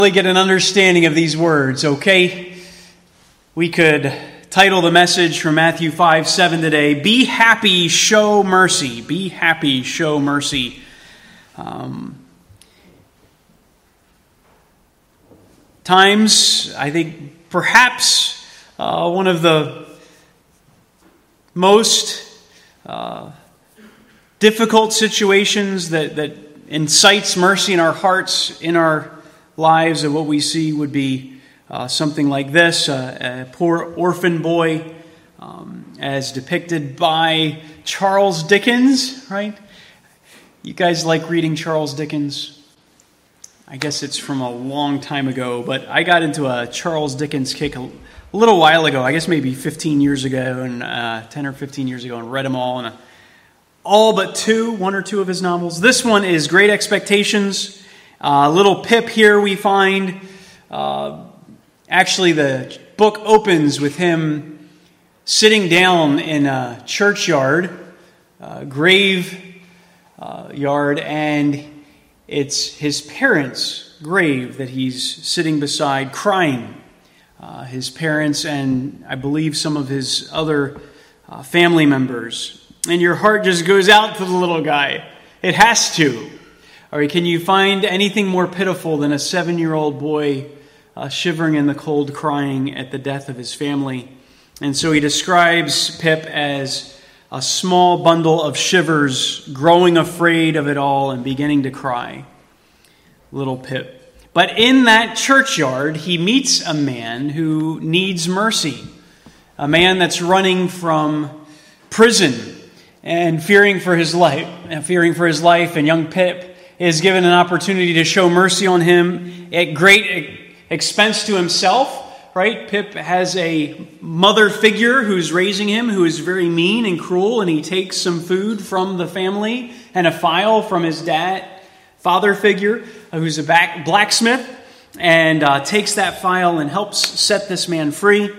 Really get an understanding of these words, okay? We could title the message from Matthew 5:7 today, Be Happy, Show Mercy. Be happy, show mercy. Times, I think, perhaps one of the most difficult situations that incites mercy in our hearts, in our lives, of what we see would be something like this, a poor orphan boy as depicted by Charles Dickens, right? You guys like reading Charles Dickens? I guess it's from a long time ago, but I got into a Charles Dickens kick a little while ago, I guess maybe 15 years ago, and 10 or 15 years ago, and read them all, and all but one or two of his novels. This one is Great Expectations. Little Pip here we find, actually the book opens with him sitting down in a churchyard, grave yard, and it's his parents' grave that he's sitting beside crying. His parents and I believe some of his other family members. And your heart just goes out to the little guy. It has to. Or can you find anything more pitiful than a 7-year-old boy shivering in the cold, crying at the death of his family? And so he describes Pip as a small bundle of shivers, growing afraid of it all and beginning to cry. Little Pip. But in that churchyard, he meets a man who needs mercy. A man that's running from prison and fearing for his life. And young Pip is given an opportunity to show mercy on him at great expense to himself, right? Pip has a mother figure who's raising him, who is very mean and cruel, and he takes some food from the family and a file from his father figure, who's a blacksmith, and takes that file and helps set this man free.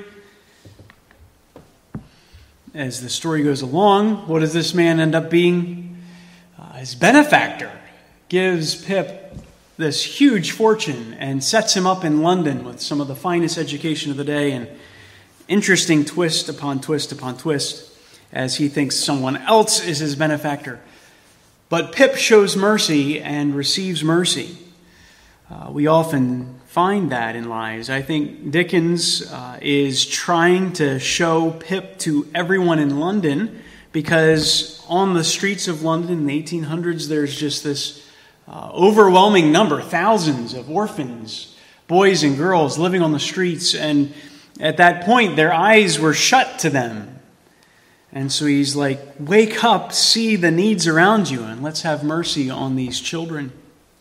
As the story goes along, what does this man end up being? His benefactor gives Pip this huge fortune and sets him up in London with some of the finest education of the day, and interesting twist upon twist upon twist as he thinks someone else is his benefactor. But Pip shows mercy and receives mercy. We often find that in lives. I think Dickens is trying to show Pip to everyone in London, because on the streets of London in the 1800s, there's just this overwhelming number, thousands of orphans, boys and girls living on the streets. And at that point, their eyes were shut to them. And so he's like, wake up, see the needs around you, and let's have mercy on these children.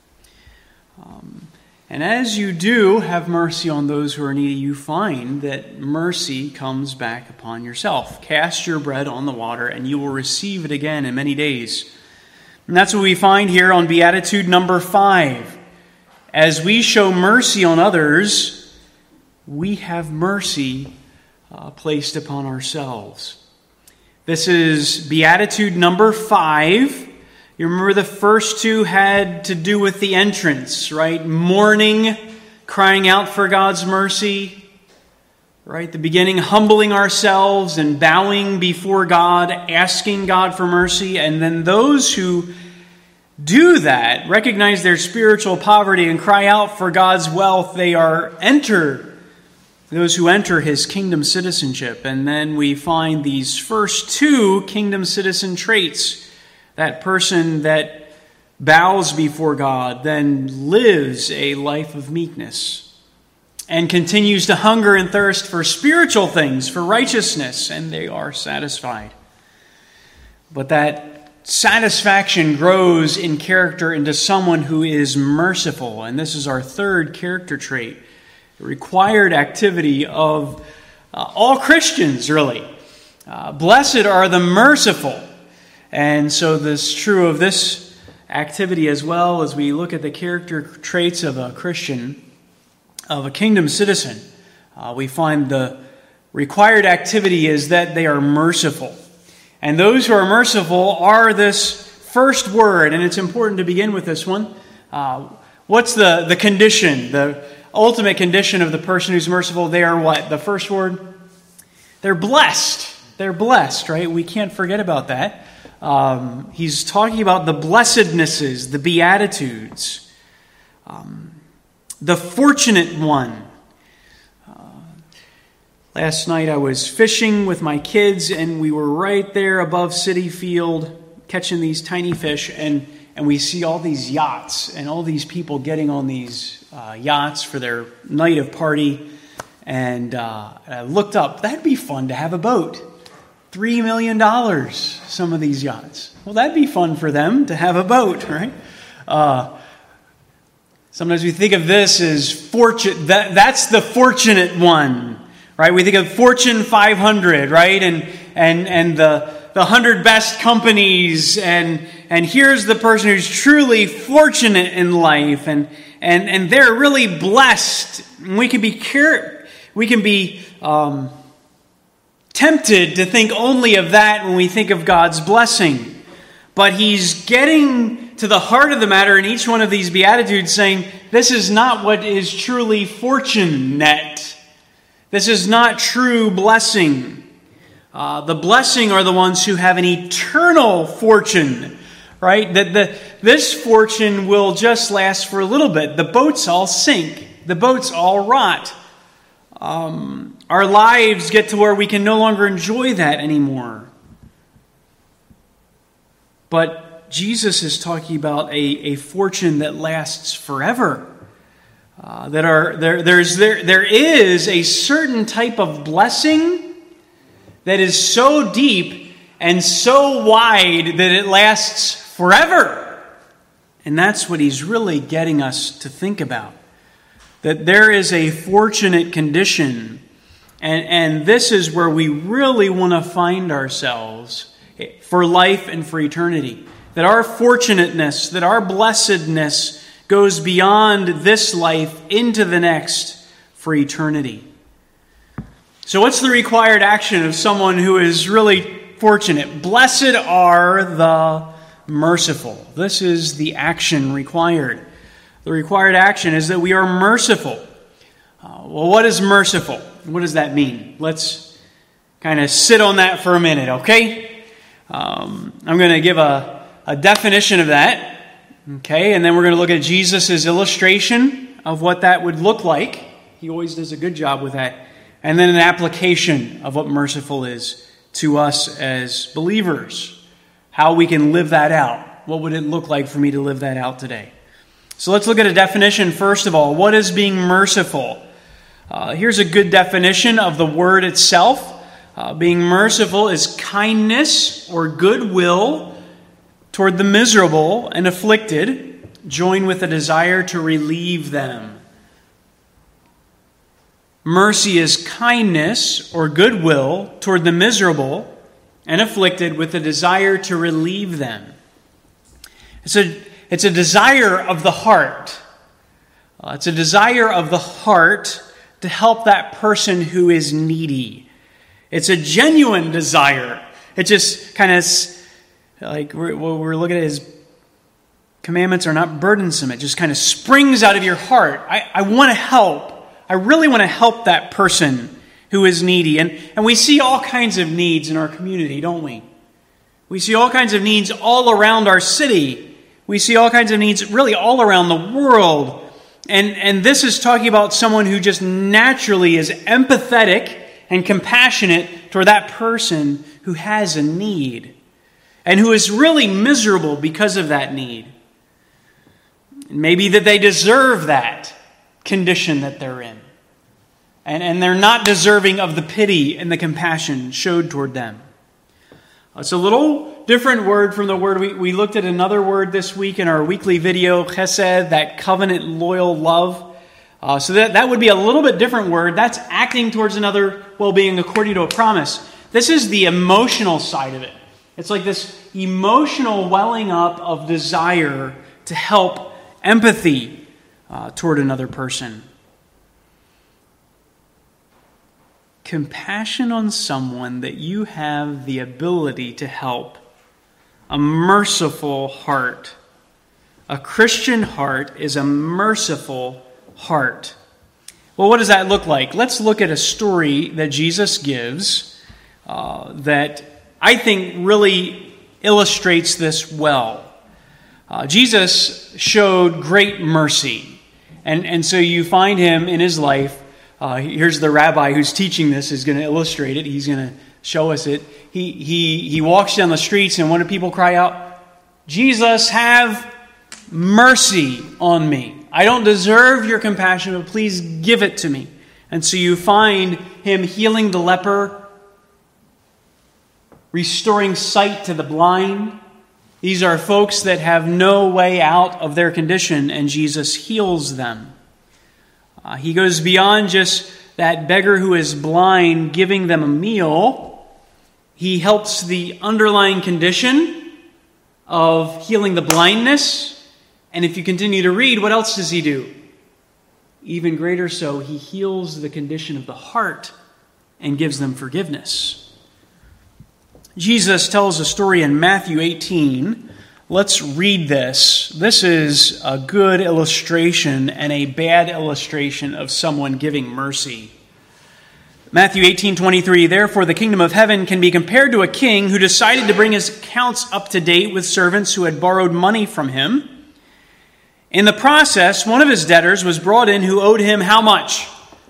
And as you do have mercy on those who are needy, you find that mercy comes back upon yourself. Cast your bread on the water, and you will receive it again in many days. And that's what we find here on Beatitude number 5. As we show mercy on others, we have mercy placed upon ourselves. This is Beatitude number 5. You remember the first two had to do with the entrance, right? Mourning, crying out for God's mercy, right? The beginning, humbling ourselves and bowing before God, asking God for mercy. And then those who do that, recognize their spiritual poverty and cry out for God's wealth, those who enter his kingdom citizenship. And then we find these first two kingdom citizen traits. That person that bows before God then lives a life of meekness and continues to hunger and thirst for spiritual things, for righteousness, and they are satisfied. But that satisfaction grows in character into someone who is merciful. And this is our third character trait, the required activity of all Christians, really. Blessed are the merciful. And so this is true of this activity as well as we look at the character traits of a Christian, of a kingdom citizen. We find the required activity is that they are merciful. And those who are merciful are this first word, and it's important to begin with this one. What's the condition, the ultimate condition of the person who's merciful? They are what? The first word? They're blessed. They're blessed, right? We can't forget about that. He's talking about the blessednesses, the beatitudes, the fortunate one. Last night I was fishing with my kids, and we were right there above City Field catching these tiny fish, and we see all these yachts and all these people getting on these yachts for their night of party. And I looked up. That'd be fun to have a boat. $3 million, some of these yachts. Well, that'd be fun for them to have a boat, right? Sometimes we think of this as fortune. That's the fortunate one, right? We think of Fortune 500, right? And the 100 best companies, and here's the person who's truly fortunate in life, and they're really blessed. We can be tempted to think only of that when we think of God's blessing. But he's getting to the heart of the matter in each one of these Beatitudes, saying, this is not what is truly fortunate. This is not true blessing. The blessing are the ones who have an eternal fortune, right? This fortune will just last for a little bit. The boats all sink. The boats all rot. Our lives get to where we can no longer enjoy that anymore. But Jesus is talking about a fortune that lasts forever. There is a certain type of blessing that is so deep and so wide that it lasts forever. And that's what he's really getting us to think about. That there is a fortunate condition, and this is where we really want to find ourselves for life and for eternity. That our fortunateness, that our blessedness goes beyond this life into the next for eternity. So what's the required action of someone who is really fortunate? Blessed are the merciful. This is the action required. The required action is that we are merciful. Well, what is merciful? What does that mean? Let's kind of sit on that for a minute, okay? I'm going to give a definition of that, okay? And then we're going to look at Jesus' illustration of what that would look like. He always does a good job with that. And then an application of what merciful is to us as believers. How we can live that out. What would it look like for me to live that out today? So let's look at a definition first of all. What is being merciful? Here's a good definition of the word itself. Being merciful is kindness or goodwill toward the miserable and afflicted, joined with a desire to relieve them. Mercy is kindness or goodwill toward the miserable and afflicted with a desire to relieve them. It's a desire of the heart. It's a desire of the heart to help that person who is needy. It's a genuine desire. It just kind of, like we're looking at his commandments are not burdensome. It just kind of springs out of your heart. I want to help. I really want to help that person who is needy. And we see all kinds of needs in our community, don't we? We see all kinds of needs all around our city. We see all kinds of needs really all around the world. And this is talking about someone who just naturally is empathetic and compassionate toward that person who has a need and who is really miserable because of that need. Maybe that they deserve that condition that they're in. And they're not deserving of the pity and the compassion showed toward them. It's a little different word from the word. We looked at another word this week in our weekly video, chesed, that covenant loyal love. So that would be a little bit different word. That's acting towards another well-being according to a promise. This is the emotional side of it. It's like this emotional welling up of desire to help, empathy toward another person. Compassion on someone that you have the ability to help. A merciful heart. A Christian heart is a merciful heart. Well, what does that look like? Let's look at a story that Jesus gives that I think really illustrates this well. Jesus showed great mercy. And so you find him in his life. Here's the rabbi who's teaching this is going to illustrate it. He's going to show us it. He walks down the streets, and what do people cry out? Jesus, have mercy on me. I don't deserve your compassion, but please give it to me. And so you find him healing the leper, restoring sight to the blind. These are folks that have no way out of their condition, and Jesus heals them. He goes beyond just that beggar who is blind, giving them a meal. He helps the underlying condition of healing the blindness. And if you continue to read, what else does he do? Even greater so, he heals the condition of the heart and gives them forgiveness. Jesus tells a story in Matthew 18. Let's read this. This is a good illustration and a bad illustration of someone giving mercy. Matthew 18:23, therefore the kingdom of heaven can be compared to a king who decided to bring his accounts up to date with servants who had borrowed money from him. In the process, one of his debtors was brought in who owed him how much?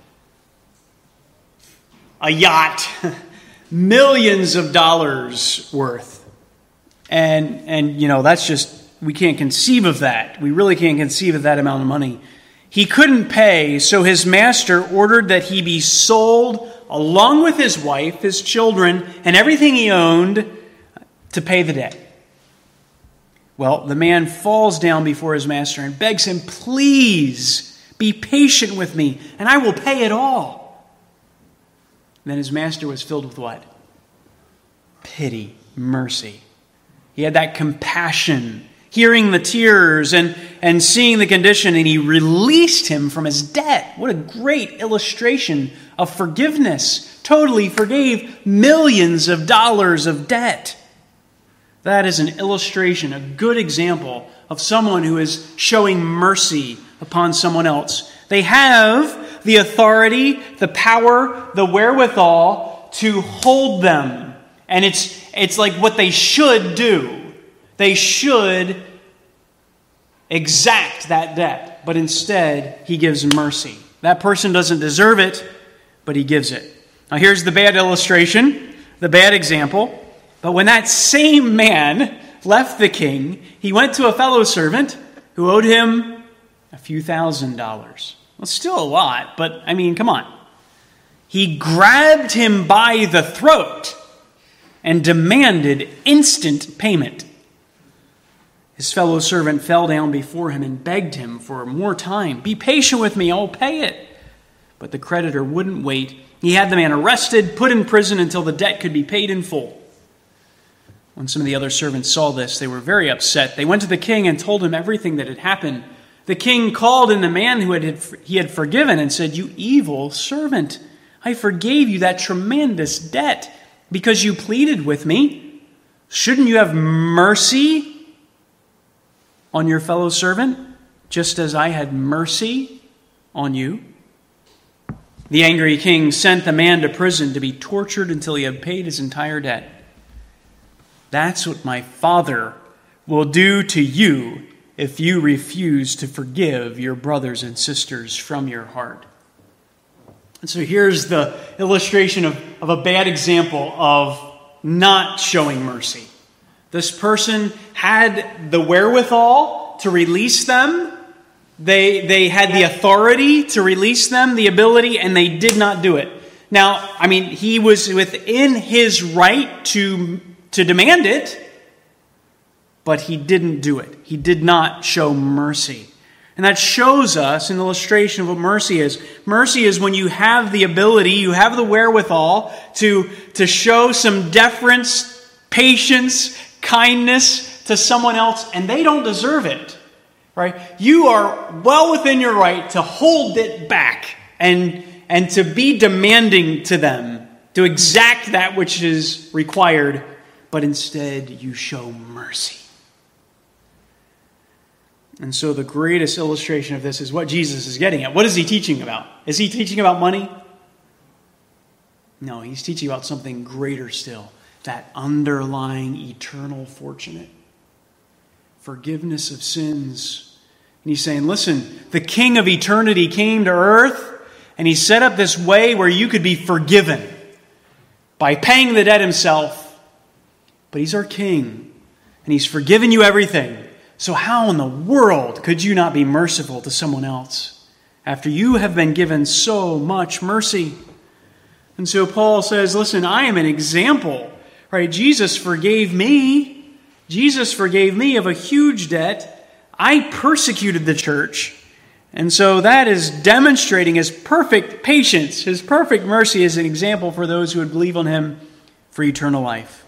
A yacht. Millions of dollars worth. And that's just, we can't conceive of that. We really can't conceive of that amount of money. He couldn't pay, so his master ordered that he be sold along with his wife, his children, and everything he owned to pay the debt. Well, the man falls down before his master and begs him, please be patient with me, and I will pay it all. Then his master was filled with what? Pity, mercy. He had that compassion, hearing the tears and seeing the condition, and he released him from his debt. What a great illustration of forgiveness. Totally forgave millions of dollars of debt. That is an illustration, a good example of someone who is showing mercy upon someone else. They have the authority, the power, the wherewithal to hold them. And it's like what they should do. They should exact that debt. But instead, he gives mercy. That person doesn't deserve it, but he gives it. Now here's the bad illustration, the bad example. But when that same man left the king, he went to a fellow servant who owed him a few $1,000s. Well, still a lot, but come on. He grabbed him by the throat and demanded instant payment. His fellow servant fell down before him and begged him for more time. Be patient with me, I'll pay it. But the creditor wouldn't wait. He had the man arrested, put in prison until the debt could be paid in full. When some of the other servants saw this, they were very upset. They went to the king and told him everything that had happened. The king called in the man who he had forgiven and said, you evil servant, I forgave you that tremendous debt because you pleaded with me. Shouldn't you have mercy on your fellow servant, just as I had mercy on you? The angry king sent the man to prison to be tortured until he had paid his entire debt. That's what my Father will do to you if you refuse to forgive your brothers and sisters from your heart. And so here's the illustration of a bad example of not showing mercy. This person had the wherewithal to release them. They had the authority to release them, the ability, and they did not do it. Now, he was within his right to demand it, but he didn't do it. He did not show mercy. And that shows us an illustration of what mercy is. Mercy is when you have the ability, you have the wherewithal to show some deference, patience, kindness to someone else, and they don't deserve it. Right? You are well within your right to hold it back and to be demanding to them, to exact that which is required, but instead you show mercy. And so the greatest illustration of this is what Jesus is getting at. What is he teaching about? Is he teaching about money? No, he's teaching about something greater still. That underlying eternal fortune. Forgiveness of sins. And he's saying, listen, the King of eternity came to earth and he set up this way where you could be forgiven by paying the debt himself. But he's our King and he's forgiven you everything. So how in the world could you not be merciful to someone else after you have been given so much mercy? And so Paul says, listen, I am an example. Right? Jesus forgave me. Jesus forgave me of a huge debt. I persecuted the church. And so that is demonstrating his perfect patience, his perfect mercy as an example for those who would believe on him for eternal life.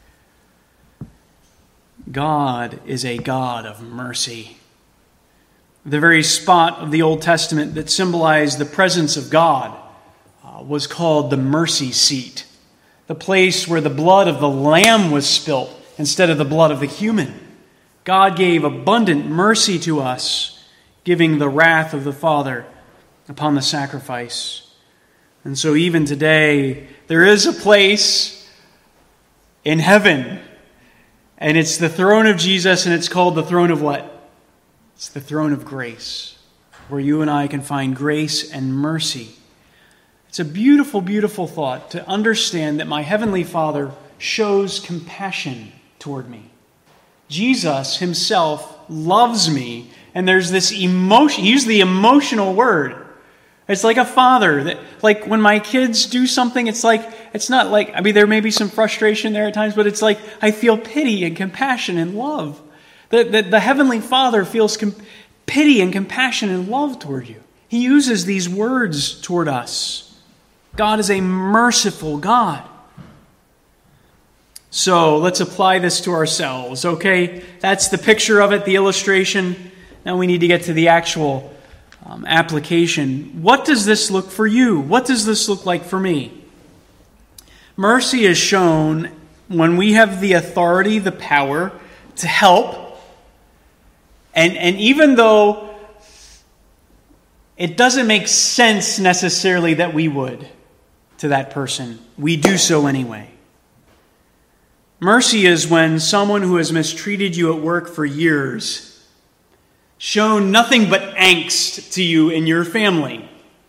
God is a God of mercy. The very spot of the Old Testament that symbolized the presence of God was called the mercy seat. The place where the blood of the lamb was spilt instead of the blood of the human. God gave abundant mercy to us, giving the wrath of the Father upon the sacrifice. And so even today, there is a place in heaven, and it's the throne of Jesus, and it's called the throne of what? It's the throne of grace, where you and I can find grace and mercy. It's a beautiful, beautiful thought to understand that my Heavenly Father shows compassion toward me. Jesus himself loves me, and there's this emotion. He used the emotional word. It's like a father that, like when my kids do something, it's not like, there may be some frustration there at times, but it's like I feel pity and compassion and love. The Heavenly Father feels pity and compassion and love toward you. He uses these words toward us. God is a merciful God. So let's apply this to ourselves, okay? That's the picture of it, the illustration. Now we need to get to the actual application. What does this look for you? What does this look like for me? Mercy is shown when we have the authority, the power to help. And even though it doesn't make sense necessarily that we would to that person, we do so anyway. Mercy is when someone who has mistreated you at work for years, shown nothing but angst to you and your family,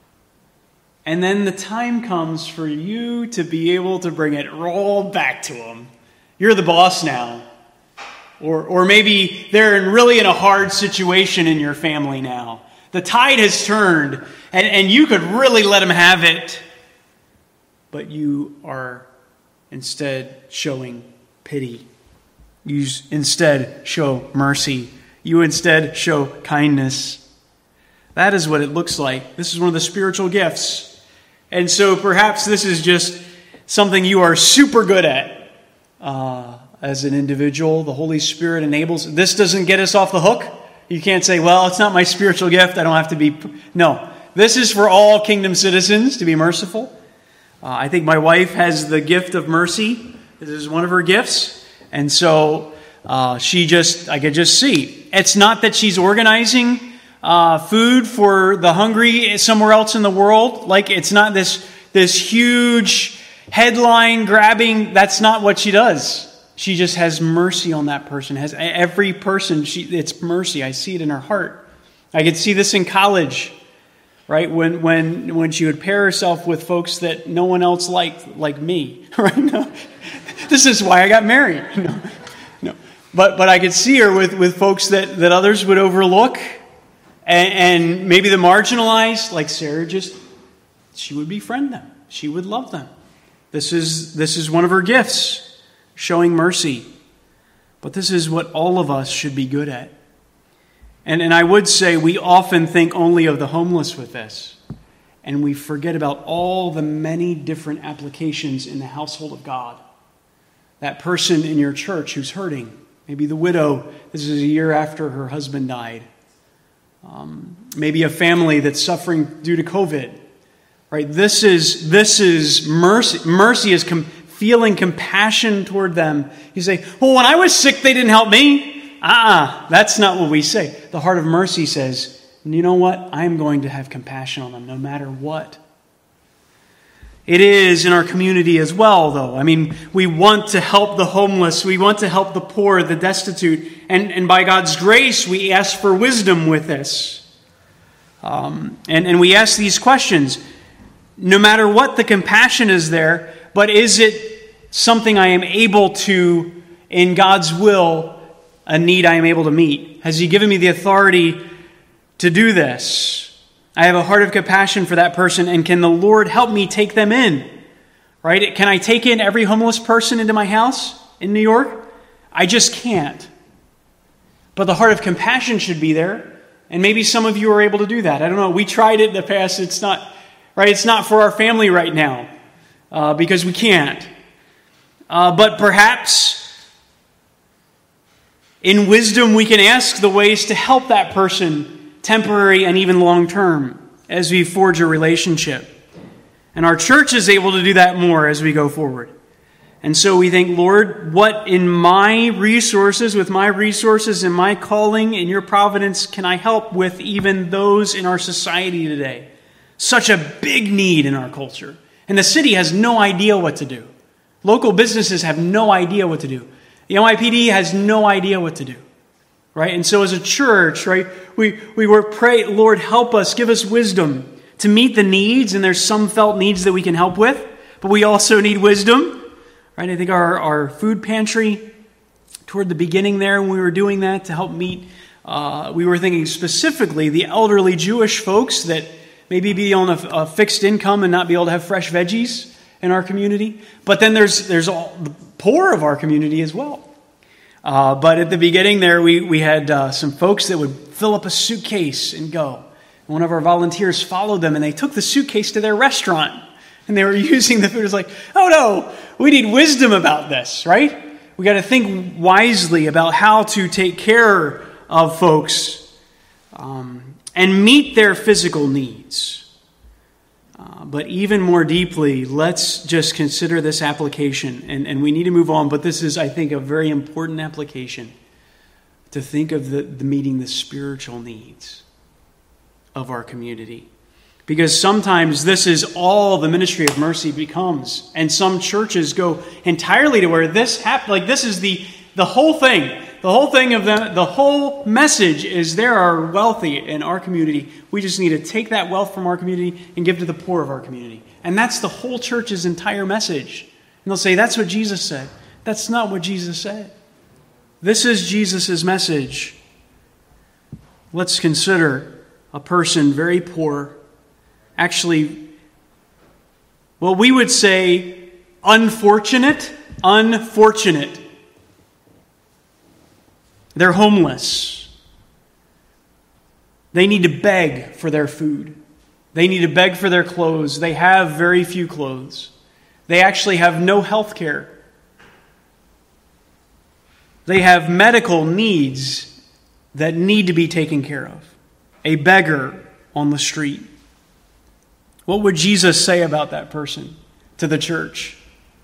and then the time comes for you to be able to bring it all back to them. You're the boss now. Or maybe they're really in a hard situation in your family now. The tide has turned, and you could really let them have it. But you are instead showing pity. You instead show mercy. You instead show kindness. That is what it looks like. This is one of the spiritual gifts. And so perhaps this is just something you are super good at as an individual. The Holy Spirit enables. This doesn't get us off the hook. You can't say, well, it's not my spiritual gift. I don't have to be. No, this is for all kingdom citizens to be merciful. I think my wife has the gift of mercy. This is one of her gifts. And so I could just see. It's not that she's organizing food for the hungry somewhere else in the world. Like it's not this huge headline grabbing. That's not what she does. She just has mercy on that person. Has every person. It's mercy. I see it in her heart. I could see this in college. Right, when she would pair herself with folks that no one else liked, like me. Right? No. This is why I got married. No. But I could see her with folks that others would overlook, and maybe the marginalized, like Sarah. She would befriend them. She would love them. This is one of her gifts, showing mercy. But this is what all of us should be good at. And I would say we often think only of the homeless with this. And we forget about all the many different applications in the household of God. That person in your church who's hurting. Maybe the widow, this is a year after her husband died. Maybe a family that's suffering due to COVID. Right? This is mercy. Mercy is feeling compassion toward them. You say, well, when I was sick, they didn't help me. That's not what we say. The heart of mercy says, you know what? I'm going to have compassion on them no matter what. It is in our community as well, though. I mean, we want to help the homeless. We want to help the poor, the destitute. And by God's grace, we ask for wisdom with this. And we ask these questions. No matter what, the compassion is there, but is it something I am able to, in God's will, a need I am able to meet? Has He given me the authority to do this? I have a heart of compassion for that person, and can the Lord help me take them in? Right? Can I take in every homeless person into my house in New York? I just can't. But the heart of compassion should be there, and maybe some of you are able to do that. I don't know. We tried it in the past. It's not right. It's not for our family right now because we can't. But perhaps in wisdom we can ask the ways to help that person, temporary and even long-term, as we forge a relationship. And our church is able to do that more as we go forward. And so we think, Lord, what in my resources, with my resources and my calling in your providence, can I help with even those in our society today? Such a big need in our culture. And the city has no idea what to do. Local businesses have no idea what to do. The NYPD has no idea what to do. Right? And so as a church, right, we pray, Lord, help us, give us wisdom to meet the needs, and there's some felt needs that we can help with, but we also need wisdom. Right? I think our food pantry, toward the beginning there when we were doing that to help meet, we were thinking specifically the elderly Jewish folks that maybe be on a fixed income and not be able to have fresh veggies in our community. But then there's all the poor of our community as well. But at the beginning there, we had some folks that would fill up a suitcase and go. And one of our volunteers followed them, and they took the suitcase to their restaurant. And they were using the food. It was like, oh no, we need wisdom about this, right? We got to think wisely about how to take care of folks and meet their physical needs. But even more deeply, let's just consider this application. And we need to move on, but this is, I think, a very important application to think of the meeting the spiritual needs of our community. Because sometimes this is all the ministry of mercy becomes. And some churches go entirely to where this happens. Like this is the whole thing. The whole thing of the whole message is there are wealthy in our community. We just need to take that wealth from our community and give to the poor of our community. And that's the whole church's entire message. And they'll say, that's what Jesus said. That's not what Jesus said. This is Jesus' message. Let's consider a person very poor. Actually, well, we would say unfortunate. They're homeless. They need to beg for their food. They need to beg for their clothes. They have very few clothes. They actually have no health care. They have medical needs that need to be taken care of. A beggar on the street. What would Jesus say about that person to the church?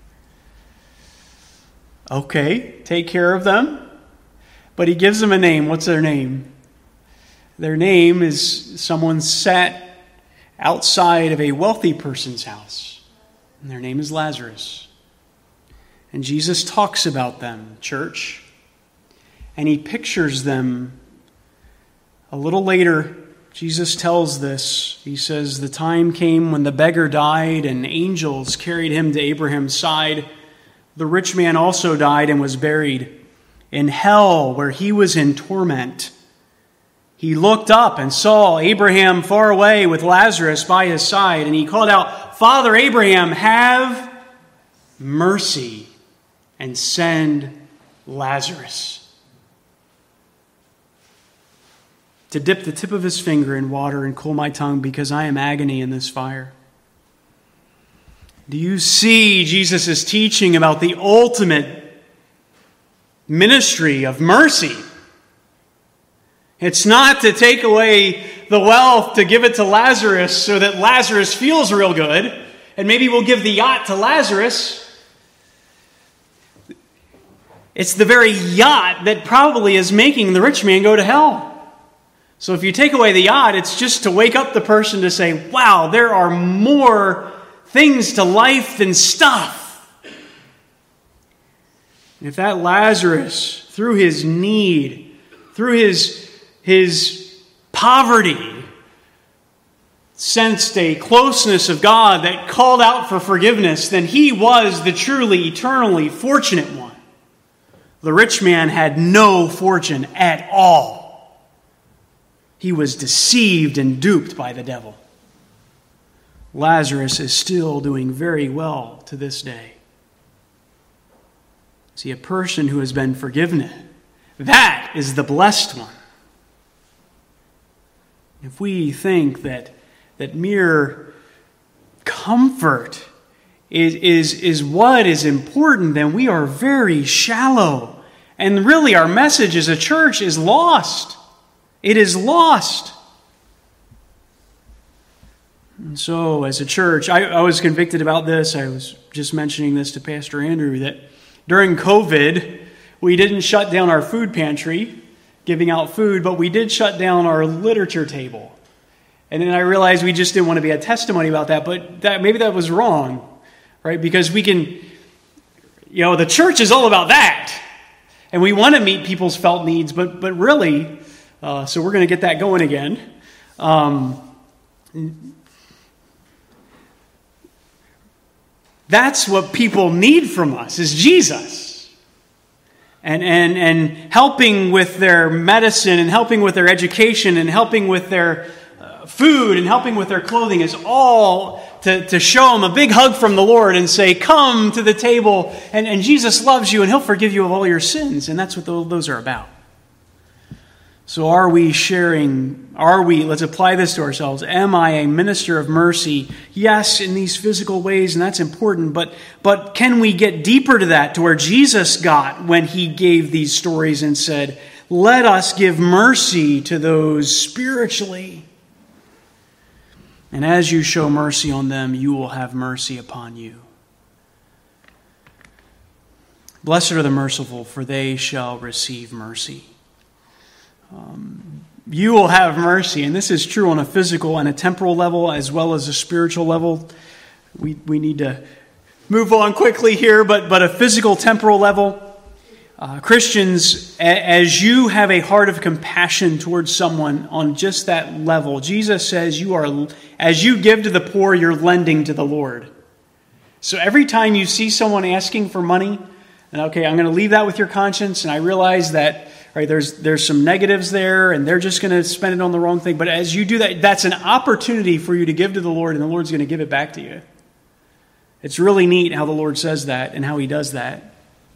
Okay, take care of them. But he gives them a name. What's their name? Their name is someone sat outside of a wealthy person's house. And their name is Lazarus. And Jesus talks about them, church. And he pictures them. A little later, Jesus tells this. He says, the time came when the beggar died and angels carried him to Abraham's side. The rich man also died and was buried. In hell, where he was in torment, he looked up and saw Abraham far away with Lazarus by his side, and he called out, Father Abraham, have mercy and send Lazarus to dip the tip of his finger in water and cool my tongue, because I am agony in this fire. Do you see Jesus' teaching about the ultimate ministry of mercy? It's not to take away the wealth to give it to Lazarus so that Lazarus feels real good, and maybe we'll give the yacht to Lazarus. It's the very yacht that probably is making the rich man go to hell. So if you take away the yacht, it's just to wake up the person to say, wow, there are more things to life than stuff. And if that Lazarus, through his need, through his poverty, sensed a closeness of God that called out for forgiveness, then he was the truly, eternally fortunate one. The rich man had no fortune at all. He was deceived and duped by the devil. Lazarus is still doing very well to this day. See, a person who has been forgiven, that is the blessed one. If we think that mere comfort is what is important, then we are very shallow. And really our message as a church is lost. It is lost. And so as a church, I was convicted about this. I was just mentioning this to Pastor Andrew, that during COVID, we didn't shut down our food pantry, giving out food, but we did shut down our literature table. And then I realized we just didn't want to be a testimony about that, but maybe that was wrong, right? Because we can, the church is all about that. And we want to meet people's felt needs, but really, so we're going to get that going again. That's what people need from us, is Jesus. And helping with their medicine, and helping with their education, and helping with their food, and helping with their clothing is all to show them a big hug from the Lord and say, come to the table, and Jesus loves you, and He'll forgive you of all your sins. And that's what those are about. So are we, let's apply this to ourselves. Am I a minister of mercy? Yes, in these physical ways, and that's important, but can we get deeper to that, to where Jesus got when He gave these stories and said, let us give mercy to those spiritually. And as you show mercy on them, you will have mercy upon you. Blessed are the merciful, for they shall receive mercy. You will have mercy, and this is true on a physical and a temporal level as well as a spiritual level. We need to move on quickly here, but a physical, temporal level. Christians, as you have a heart of compassion towards someone on just that level, Jesus says as you give to the poor, you're lending to the Lord. So every time you see someone asking for money, and okay, I'm going to leave that with your conscience, and I realize that right, there's some negatives there, and they're just going to spend it on the wrong thing. But as you do that, that's an opportunity for you to give to the Lord, and the Lord's going to give it back to you. It's really neat how the Lord says that and how He does that.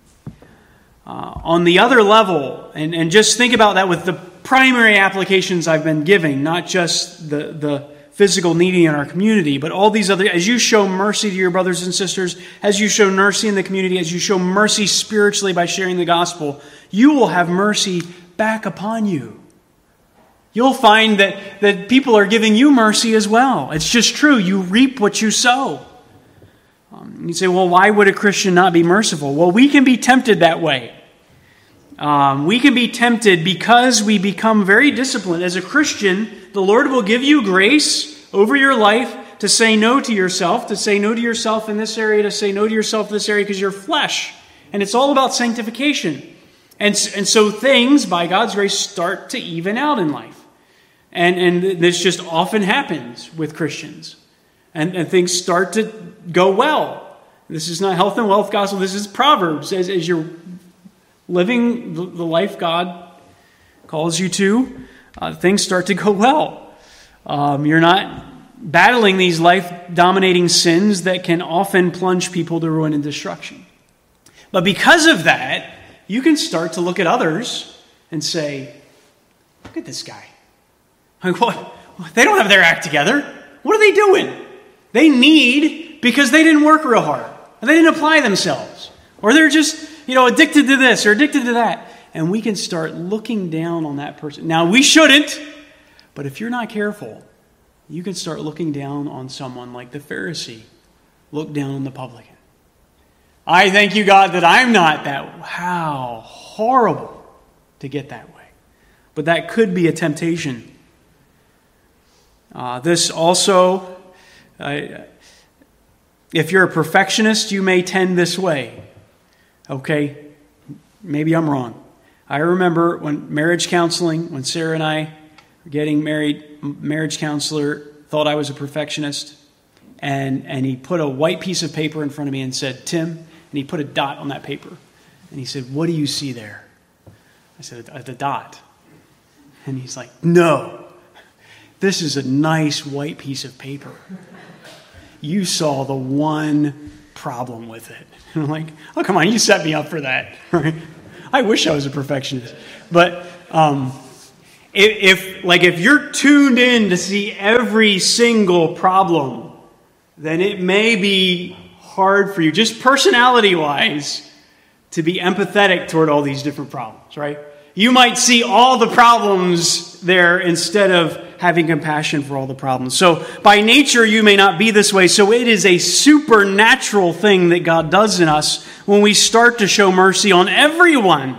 On the other level, and just think about that with the primary applications I've been giving, not just the physical needy in our community, but all these other, as you show mercy to your brothers and sisters, as you show mercy in the community, as you show mercy spiritually by sharing the gospel, you will have mercy back upon you. You'll find that people are giving you mercy as well. It's just true. You reap what you sow. You say, well, why would a Christian not be merciful? Well, we can be tempted that way. We can be tempted because we become very disciplined. As a Christian, the Lord will give you grace over your life to say no to yourself in this area, to say no to yourself in this area, because you're flesh. And it's all about sanctification. And so things, by God's grace, start to even out in life. And this just often happens with Christians. And things start to go well. This is not health and wealth gospel. This is Proverbs. As you're living the life God calls you to, things start to go well. You're not battling these life-dominating sins that can often plunge people to ruin and destruction. But because of that, you can start to look at others and say, look at this guy. Like, what? They don't have their act together. What are they doing? They need because they didn't work real hard. Or they didn't apply themselves. Or they're just, addicted to this or addicted to that. And we can start looking down on that person. Now, we shouldn't, but if you're not careful, you can start looking down on someone like the Pharisee looked down on the publican. I thank you, God, that I'm not that. How horrible to get that way. But that could be a temptation. This also, if you're a perfectionist, you may tend this way. Okay, maybe I'm wrong. I remember when marriage counseling, when Sarah and I were getting married, marriage counselor thought I was a perfectionist. And he put a white piece of paper in front of me and said, Tim, and he put a dot on that paper. And he said, what do you see there? I said, the dot. And he's like, no, this is a nice white piece of paper. You saw the one problem with it. And I'm like, oh, come on, you set me up for that. Right? I wish I was a perfectionist. But if you're tuned in to see every single problem, then it may be hard for you, just personality-wise, to be empathetic toward all these different problems, right? You might see all the problems there instead of having compassion for all the problems. So by nature, you may not be this way. So it is a supernatural thing that God does in us when we start to show mercy on everyone.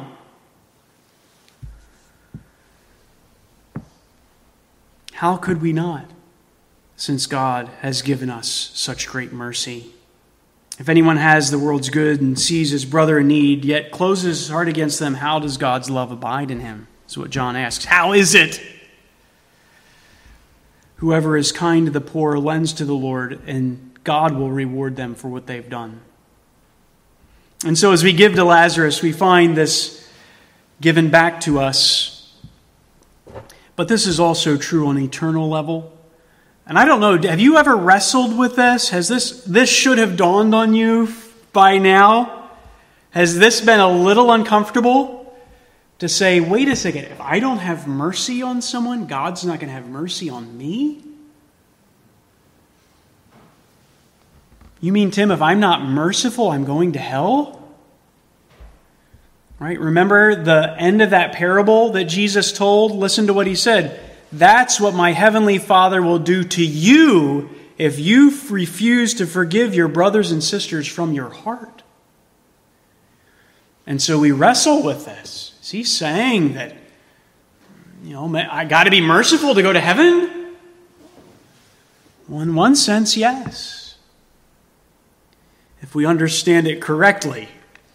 How could we not? Since God has given us such great mercy. If anyone has the world's good and sees his brother in need, yet closes his heart against them, how does God's love abide in him? That's what John asks. How is it? Whoever is kind to the poor lends to the Lord, and God will reward them for what they've done. And so as we give to Lazarus, we find this given back to us. But this is also true on an eternal level. And I don't know, have you ever wrestled with this? Has this should have dawned on you by now? Has this been a little uncomfortable to say, wait a second, if I don't have mercy on someone, God's not going to have mercy on me? You mean, Tim, if I'm not merciful, I'm going to hell? Right? Remember the end of that parable that Jesus told? Listen to what he said. That's what my heavenly Father will do to you if you refuse to forgive your brothers and sisters from your heart. And so we wrestle with this. Is he saying that, I got to be merciful to go to heaven? Well, in one sense, yes. If we understand it correctly.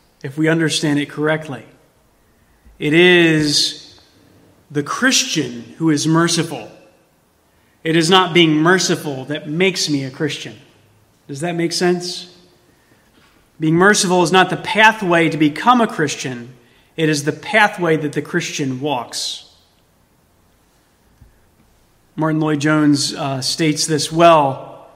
It is the Christian who is merciful. It is not being merciful that makes me a Christian. Does that make sense? Being merciful is not the pathway to become a Christian. It is the pathway that the Christian walks. Martin Lloyd-Jones states this well.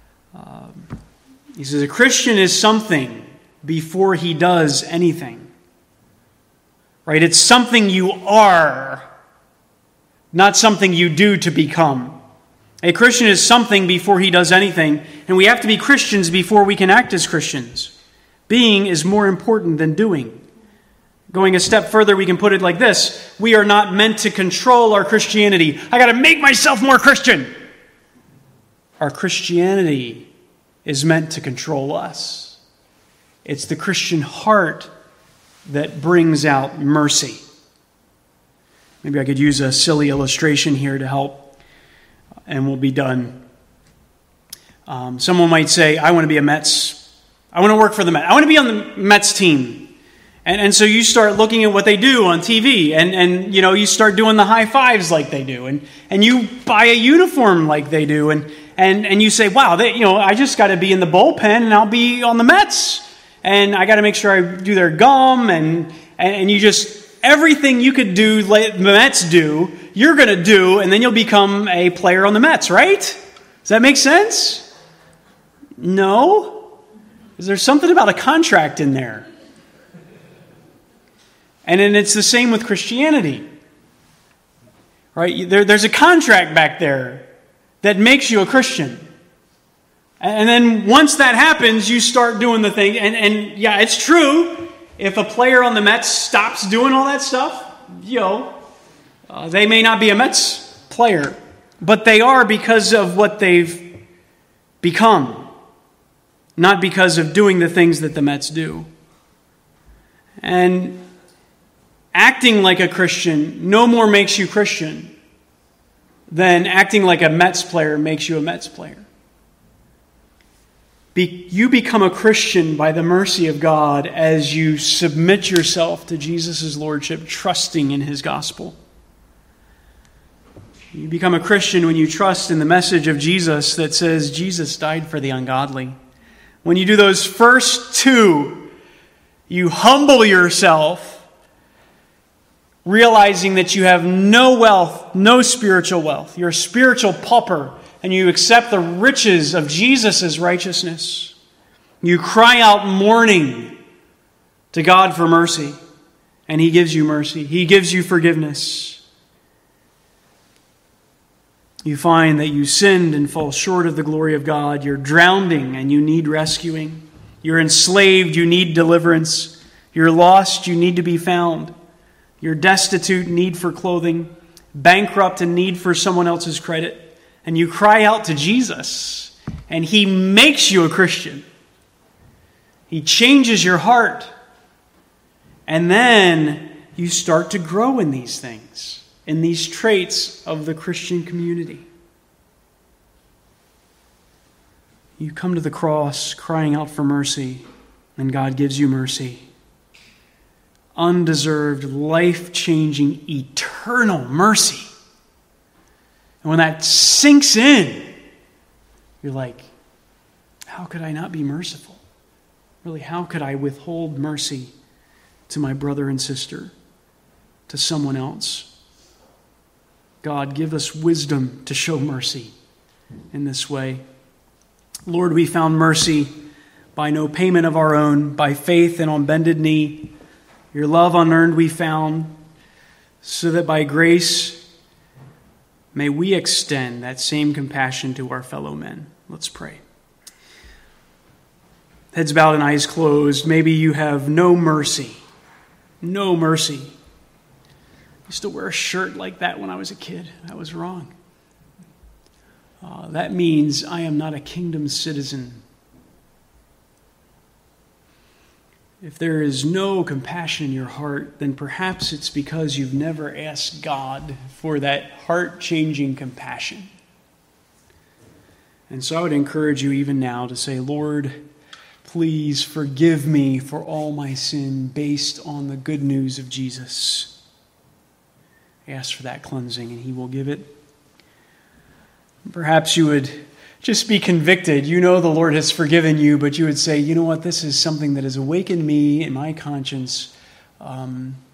He says, a Christian is something before he does anything. Right? It's something you are, not something you do to become. A Christian is something before he does anything, and we have to be Christians before we can act as Christians. Being is more important than doing. Going a step further, we can put it like this. We are not meant to control our Christianity. I got to make myself more Christian. Our Christianity is meant to control us. It's the Christian heart that brings out mercy. Maybe I could use a silly illustration here to help, and we'll be done. Someone might say, I want to be a Mets. I want to work for the Mets. I want to be on the Mets team. And so you start looking at what they do on TV, and you start doing the high fives like they do, and you buy a uniform like they do, and you say, wow, I just got to be in the bullpen, and I'll be on the Mets, and I got to make sure I do their gum, and you just, everything you could do, like the Mets do, you're going to do, and then you'll become a player on the Mets, right? Does that make sense? No? Is there something about a contract in there? And then it's the same with Christianity. Right? There's a contract back there that makes you a Christian. And then once that happens, you start doing the thing. And yeah, it's true. If a player on the Mets stops doing all that stuff, they may not be a Mets player. But they are because of what they've become. not because of doing the things that the Mets do. And acting like a Christian no more makes you Christian than acting like a Mets player makes you a Mets player. You become a Christian by the mercy of God as you submit yourself to Jesus' lordship, trusting in his gospel. You become a Christian when you trust in the message of Jesus that says Jesus died for the ungodly. When you do those first two, you humble yourself, realizing that you have no wealth, no spiritual wealth. You're a spiritual pauper, and you accept the riches of Jesus' righteousness. You cry out mourning to God for mercy, and he gives you mercy. He gives you forgiveness. You find that you sinned and fall short of the glory of God. You're drowning and you need rescuing. You're enslaved, you need deliverance. You're lost, you need to be found. You're destitute, need for clothing. Bankrupt, and need for someone else's credit. And you cry out to Jesus, and he makes you a Christian. He changes your heart. And then you start to grow in these things, in these traits of the Christian community. You come to the cross crying out for mercy, and God gives you mercy. Undeserved, life-changing, eternal mercy. And when that sinks in, you're like, how could I not be merciful? Really, how could I withhold mercy to my brother and sister, to someone else? God, give us wisdom to show mercy in this way. Lord, we found mercy by no payment of our own, by faith and on bended knee. Your love unearned we found, so that by grace may we extend that same compassion to our fellow men. Let's pray. Heads bowed and eyes closed. Maybe you have no mercy. No mercy. I used to wear a shirt like that when I was a kid. That was wrong. That means I am not a kingdom citizen. If there is no compassion in your heart, then perhaps it's because you've never asked God for that heart-changing compassion. And so I would encourage you even now to say, Lord, please forgive me for all my sin based on the good news of Jesus. Ask for that cleansing and he will give it. Perhaps you would just be convicted. You know the Lord has forgiven you, but you would say, you know what, this is something that has awakened me in my conscience, a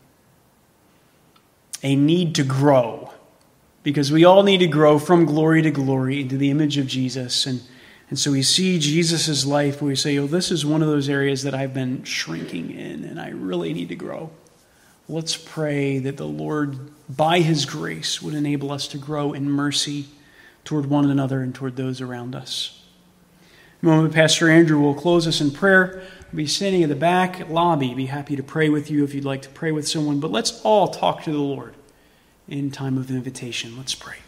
need to grow. Because we all need to grow from glory to glory into the image of Jesus. And so we see Jesus' life where we say, oh, this is one of those areas that I've been shrinking in and I really need to grow. Let's pray that the Lord, by his grace, would enable us to grow in mercy toward one another and toward those around us. In a moment, Pastor Andrew will close us in prayer. I'll be standing in the back lobby. Be happy to pray with you if you'd like to pray with someone. But let's all talk to the Lord in time of invitation. Let's pray.